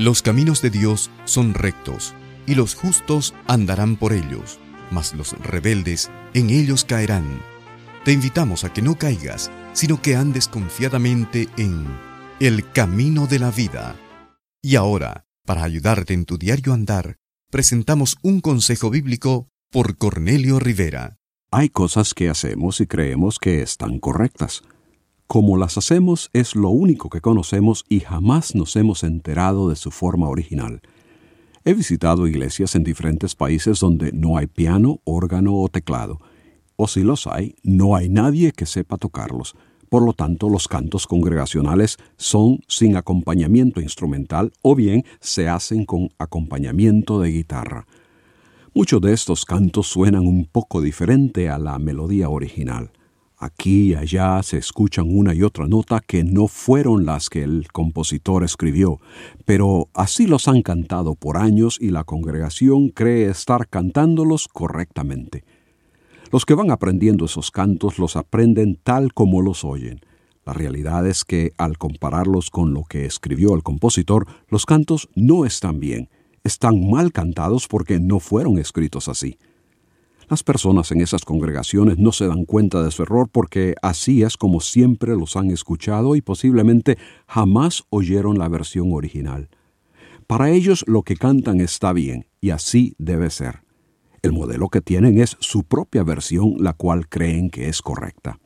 Los caminos de Dios son rectos, y los justos andarán por ellos, mas los rebeldes en ellos caerán. Te invitamos a que no caigas, sino que andes confiadamente en el camino de la vida. Y ahora, para ayudarte en tu diario andar, presentamos un consejo bíblico por Cornelio Rivera. Hay cosas que hacemos y creemos que están correctas. Como las hacemos es lo único que conocemos y jamás nos hemos enterado de su forma original. He visitado iglesias en diferentes países donde no hay piano, órgano o teclado. O si los hay, no hay nadie que sepa tocarlos. Por lo tanto, los cantos congregacionales son sin acompañamiento instrumental o bien se hacen con acompañamiento de guitarra. Muchos de estos cantos suenan un poco diferente a la melodía original. Aquí y allá se escuchan una y otra nota que no fueron las que el compositor escribió, pero así los han cantado por años y la congregación cree estar cantándolos correctamente. Los que van aprendiendo esos cantos los aprenden tal como los oyen. La realidad es que, al compararlos con lo que escribió el compositor, los cantos no están bien. Están mal cantados porque no fueron escritos así. Las personas en esas congregaciones no se dan cuenta de su error porque así es como siempre los han escuchado y posiblemente jamás oyeron la versión original. Para ellos lo que cantan está bien y así debe ser. El modelo que tienen es su propia versión, la cual creen que es correcta.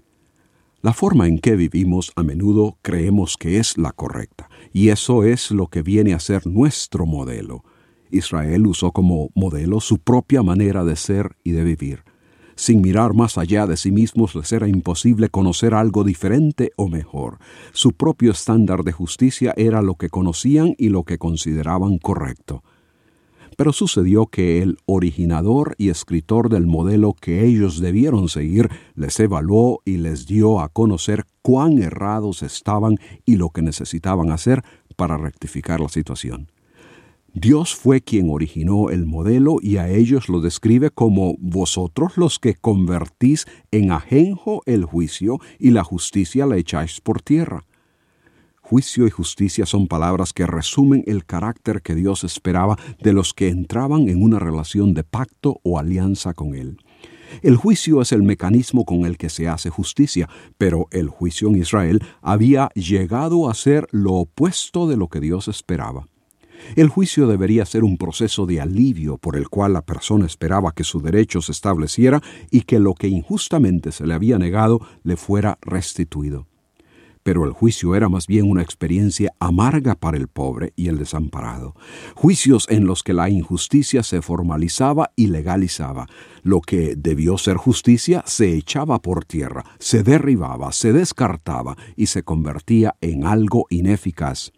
La forma en que vivimos a menudo creemos que es la correcta, y eso es lo que viene a ser nuestro modelo. Israel usó como modelo su propia manera de ser y de vivir. Sin mirar más allá de sí mismos les era imposible conocer algo diferente o mejor. Su propio estándar de justicia era lo que conocían y lo que consideraban correcto. Pero sucedió que el originador y escritor del modelo que ellos debieron seguir les evaluó y les dio a conocer cuán errados estaban y lo que necesitaban hacer para rectificar la situación. Dios fue quien originó el modelo y a ellos lo describe como vosotros los que convertís en ajenjo el juicio y la justicia la echáis por tierra. Juicio y justicia son palabras que resumen el carácter que Dios esperaba de los que entraban en una relación de pacto o alianza con Él. El juicio es el mecanismo con el que se hace justicia, pero el juicio en Israel había llegado a ser lo opuesto de lo que Dios esperaba. El juicio debería ser un proceso de alivio por el cual la persona esperaba que su derecho se estableciera y que lo que injustamente se le había negado le fuera restituido. Pero el juicio era más bien una experiencia amarga para el pobre y el desamparado. Juicios en los que la injusticia se formalizaba y legalizaba. Lo que debió ser justicia se echaba por tierra, se derribaba, se descartaba y se convertía en algo ineficaz.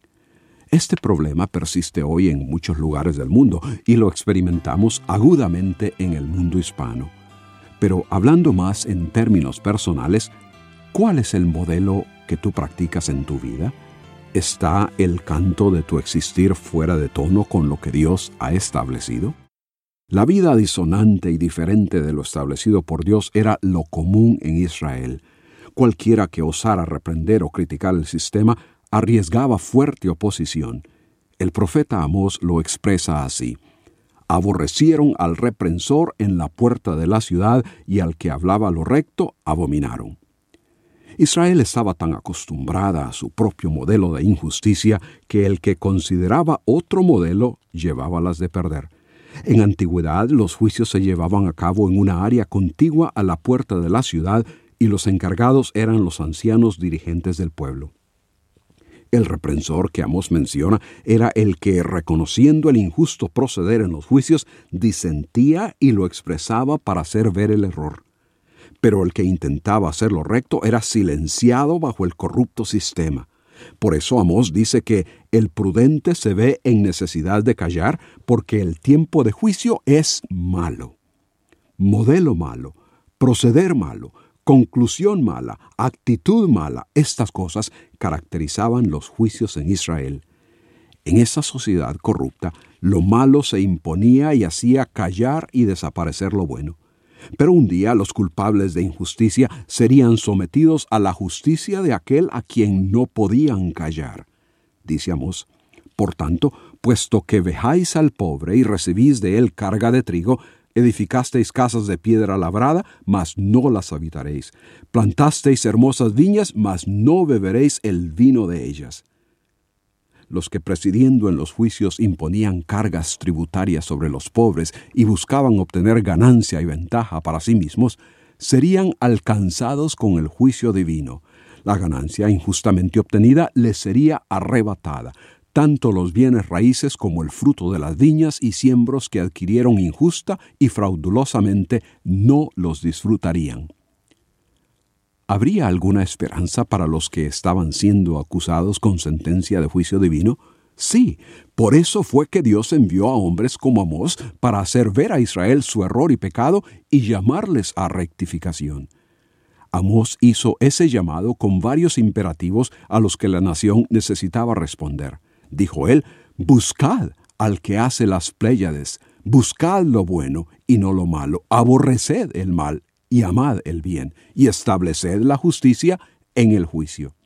Este problema persiste hoy en muchos lugares del mundo y lo experimentamos agudamente en el mundo hispano. Pero hablando más en términos personales, ¿cuál es el modelo que tú practicas en tu vida? ¿Está el canto de tu existir fuera de tono con lo que Dios ha establecido? La vida disonante y diferente de lo establecido por Dios era lo común en Israel. Cualquiera que osara reprender o criticar el sistema arriesgaba fuerte oposición. El profeta Amós lo expresa así: aborrecieron al reprensor en la puerta de la ciudad y al que hablaba lo recto abominaron. Israel estaba tan acostumbrada a su propio modelo de injusticia que el que consideraba otro modelo llevaba las de perder. En antigüedad, los juicios se llevaban a cabo en una área contigua a la puerta de la ciudad y los encargados eran los ancianos dirigentes del pueblo. El reprensor que Amós menciona era el que, reconociendo el injusto proceder en los juicios, disentía y lo expresaba para hacer ver el error. Pero el que intentaba hacer lo recto era silenciado bajo el corrupto sistema. Por eso Amós dice que el prudente se ve en necesidad de callar porque el tiempo de juicio es malo. Modelo malo, proceder malo, conclusión mala, actitud mala, estas cosas caracterizaban los juicios en Israel. En esa sociedad corrupta, lo malo se imponía y hacía callar y desaparecer lo bueno. Pero un día los culpables de injusticia serían sometidos a la justicia de aquel a quien no podían callar. Dice Amós: Por tanto, puesto que vejáis al pobre y recibís de él carga de trigo, edificasteis casas de piedra labrada, mas no las habitaréis. Plantasteis hermosas viñas, mas no beberéis el vino de ellas. Los que presidiendo en los juicios imponían cargas tributarias sobre los pobres y buscaban obtener ganancia y ventaja para sí mismos, serían alcanzados con el juicio divino. La ganancia injustamente obtenida les sería arrebatada. Tanto los bienes raíces como el fruto de las viñas y siembros que adquirieron injusta y fraudulosamente no los disfrutarían. ¿Habría alguna esperanza para los que estaban siendo acusados con sentencia de juicio divino? Sí, por eso fue que Dios envió a hombres como Amós para hacer ver a Israel su error y pecado y llamarles a rectificación. Amós hizo ese llamado con varios imperativos a los que la nación necesitaba responder. Dijo él: buscad al que hace las Pléyades, buscad lo bueno y no lo malo, aborreced el mal y amad el bien, y estableced la justicia en el juicio.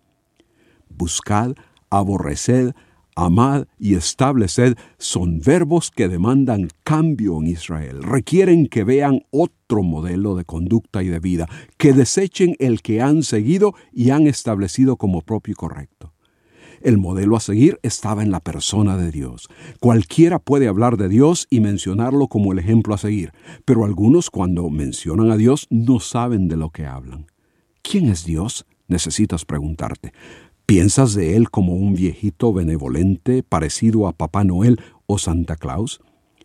Buscad, aborreced, amad y estableced son verbos que demandan cambio en Israel. Requieren que vean otro modelo de conducta y de vida, que desechen el que han seguido y han establecido como propio y correcto. El modelo a seguir estaba en la persona de Dios. Cualquiera puede hablar de Dios y mencionarlo como el ejemplo a seguir, pero algunos cuando mencionan a Dios no saben de lo que hablan. ¿Quién es Dios?, necesitas preguntarte. ¿Piensas de Él como un viejito benevolente parecido a Papá Noel o Santa Claus?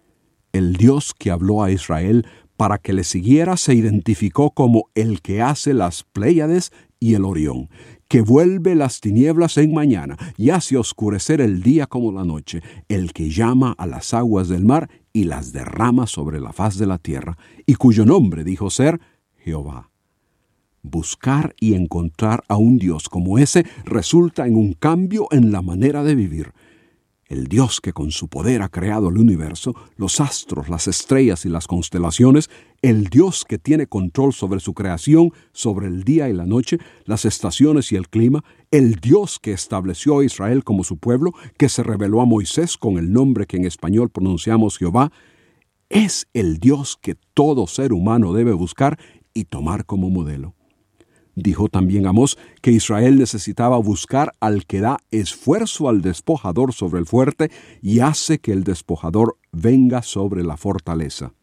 El Dios que habló a Israel para que le siguiera se identificó como el que hace las Pléyades y el Orión, que vuelve las tinieblas en mañana y hace oscurecer el día como la noche, el que llama a las aguas del mar y las derrama sobre la faz de la tierra, y cuyo nombre dijo ser Jehová. Buscar y encontrar a un Dios como ese resulta en un cambio en la manera de vivir. El Dios que con su poder ha creado el universo, los astros, las estrellas y las constelaciones, el Dios que tiene control sobre su creación, sobre el día y la noche, las estaciones y el clima, el Dios que estableció a Israel como su pueblo, que se reveló a Moisés con el nombre que en español pronunciamos Jehová, es el Dios que todo ser humano debe buscar y tomar como modelo. Dijo también Amós que Israel necesitaba buscar al que da esfuerzo al despojador sobre el fuerte y hace que el despojador venga sobre la fortaleza.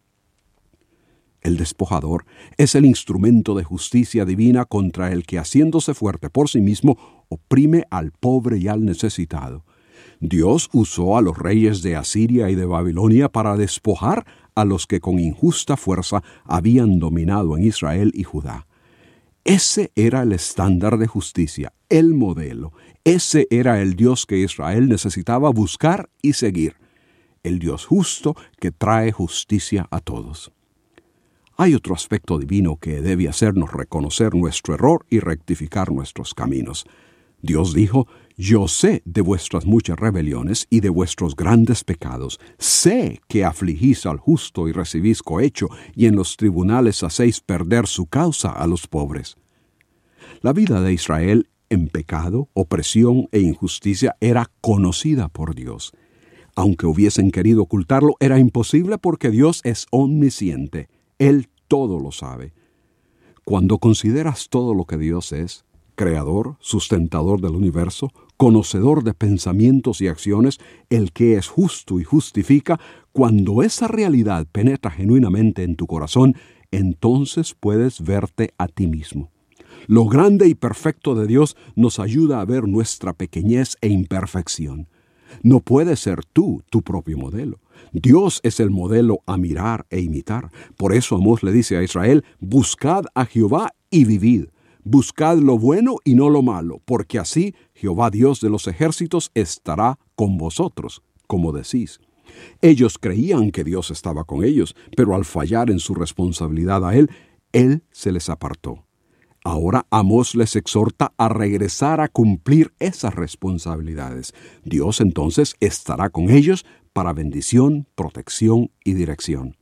El despojador es el instrumento de justicia divina contra el que, haciéndose fuerte por sí mismo, oprime al pobre y al necesitado. Dios usó a los reyes de Asiria y de Babilonia para despojar a los que con injusta fuerza habían dominado en Israel y Judá. Ese era el estándar de justicia, el modelo. Ese era el Dios que Israel necesitaba buscar y seguir. El Dios justo que trae justicia a todos. Hay otro aspecto divino que debe hacernos reconocer nuestro error y rectificar nuestros caminos. Dios dijo: yo sé de vuestras muchas rebeliones y de vuestros grandes pecados. Sé que afligís al justo y recibís cohecho, y en los tribunales hacéis perder su causa a los pobres. La vida de Israel en pecado, opresión e injusticia era conocida por Dios. Aunque hubiesen querido ocultarlo, era imposible porque Dios es omnisciente. Él todo lo sabe. Cuando consideras todo lo que Dios es, creador, sustentador del universo, conocedor de pensamientos y acciones, el que es justo y justifica, cuando esa realidad penetra genuinamente en tu corazón, entonces puedes verte a ti mismo. Lo grande y perfecto de Dios nos ayuda a ver nuestra pequeñez e imperfección. No puedes ser tú tu propio modelo. Dios es el modelo a mirar e imitar. Por eso Amós le dice a Israel: buscad a Jehová y vivid. Buscad lo bueno y no lo malo, porque así Jehová Dios de los ejércitos estará con vosotros, como decís. Ellos creían que Dios estaba con ellos, pero al fallar en su responsabilidad a Él se les apartó. Ahora Amós les exhorta a regresar a cumplir esas responsabilidades. Dios entonces estará con ellos para bendición, protección y dirección.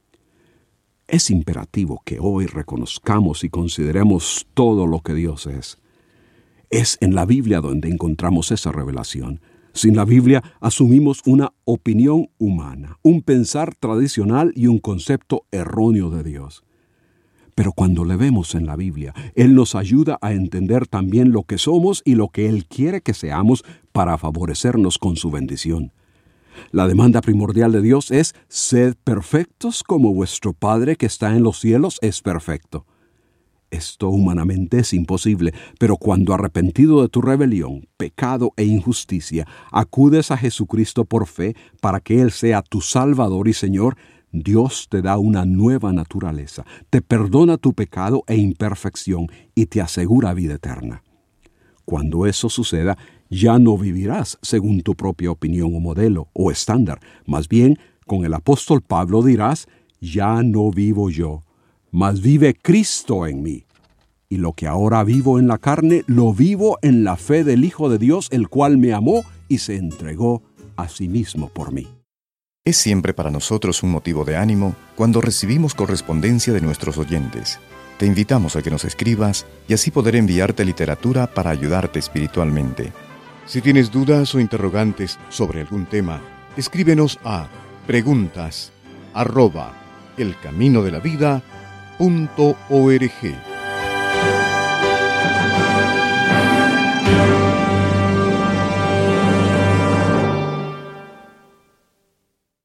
Es imperativo que hoy reconozcamos y consideremos todo lo que Dios es. Es en la Biblia donde encontramos esa revelación. Sin la Biblia asumimos una opinión humana, un pensar tradicional y un concepto erróneo de Dios. Pero cuando le vemos en la Biblia, Él nos ayuda a entender también lo que somos y lo que Él quiere que seamos para favorecernos con su bendición. La demanda primordial de Dios es: sed perfectos como vuestro Padre que está en los cielos es perfecto. Esto humanamente es imposible, pero cuando arrepentido de tu rebelión, pecado e injusticia, acudes a Jesucristo por fe para que Él sea tu Salvador y Señor, Dios te da una nueva naturaleza, te perdona tu pecado e imperfección y te asegura vida eterna. Cuando eso suceda, ya no vivirás según tu propia opinión o modelo o estándar. Más bien, con el apóstol Pablo dirás: ya no vivo yo, mas vive Cristo en mí. Y lo que ahora vivo en la carne, lo vivo en la fe del Hijo de Dios, el cual me amó y se entregó a sí mismo por mí. Es siempre para nosotros un motivo de ánimo cuando recibimos correspondencia de nuestros oyentes. Te invitamos a que nos escribas y así poder enviarte literatura para ayudarte espiritualmente. Si tienes dudas o interrogantes sobre algún tema, escríbenos a preguntas@elcaminodelavida.org.